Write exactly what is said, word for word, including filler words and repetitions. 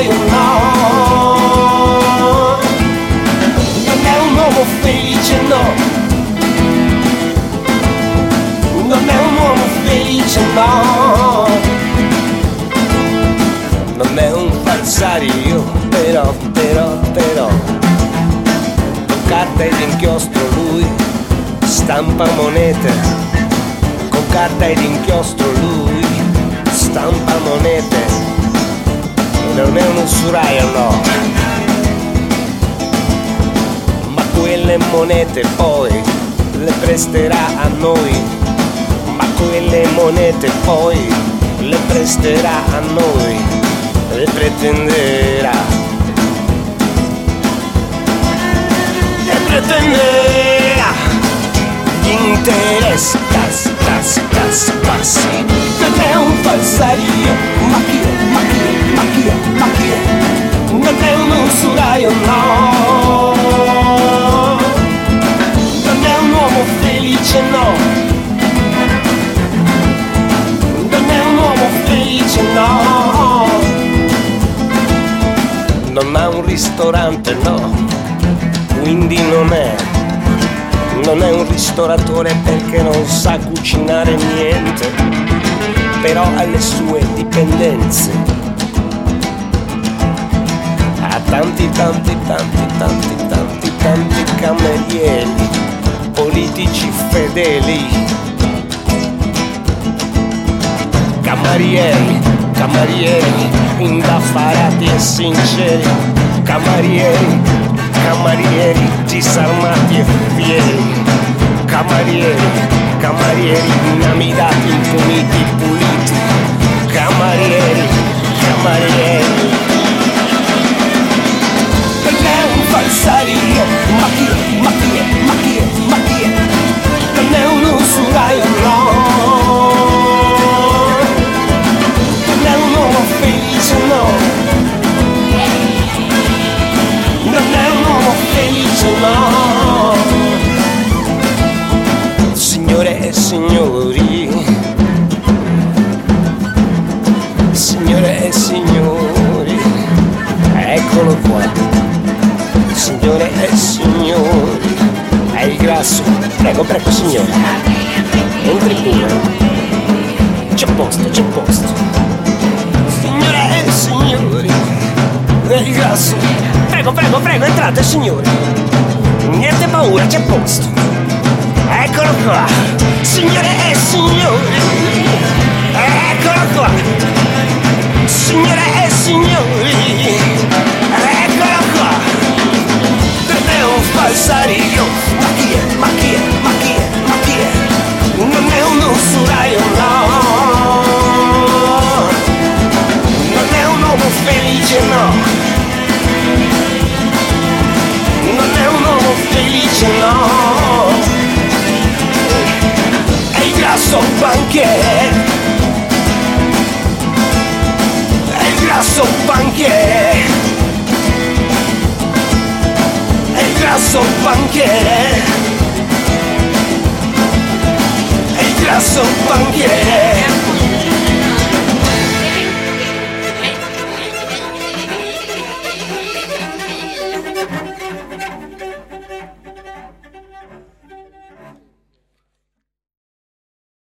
usuraio, no. Non è un uomo felice, no. Non è un uomo felice, no. Non è un falsario, però, però, però con carta ed inchiostro lui stampa monete. Con carta ed inchiostro lui stampa monete. Non è un usuraio, no. Ma quelle monete poi le presterà a noi. Ma quelle monete poi le presterà a noi. Le pretenderà. Le pretenderà. Gli interessi, tas, tas, tas, passi. Non è un falsario, ma chi è, ma chi è, ma chi è, ma chi è? Non è un usuraio, no. Non è un uomo felice, no. Non è un uomo felice, no. Non ha un ristorante, no. Quindi non è. Non è un ristoratore perché non sa cucinare niente. Però ha le sue dipendenze. Ha tanti, tanti, tanti, tanti, tanti, tanti camerieri, politici fedeli. Camerieri, camerieri, indaffarati e sinceri. Camerieri, camerieri, disarmati e fieri. Camerieri, camerieri, inamidati, impuniti, puliti. Camerieri, camerieri. Non è un falsario, ma chi è, ma chi è, ma chi è, ma chi è? Non è un usuraio, no. Non è un uomo felice, no. Non è un uomo felice, no. Signore e signori, signore e signori, eccolo qua. Signore e signori, è il grasso. Prego, prego signore, entri pure. C'è posto, c'è posto. Signore e signori, è il grasso. Prego, prego, prego, entrate signori. Niente paura, c'è posto. Eccolo qua. Signore e signori, eccolo qua. Signore e signori, eccolo qua. Non è un falsario, ma chi è, ma chi è, ma chi è, ma chi è? Non è un usuraio, no. Non è un uomo felice, no. Non è un uomo felice, no. È il grasso banchiere. È il grasso banchiere. È il grasso banchiere. È il grasso banchiere.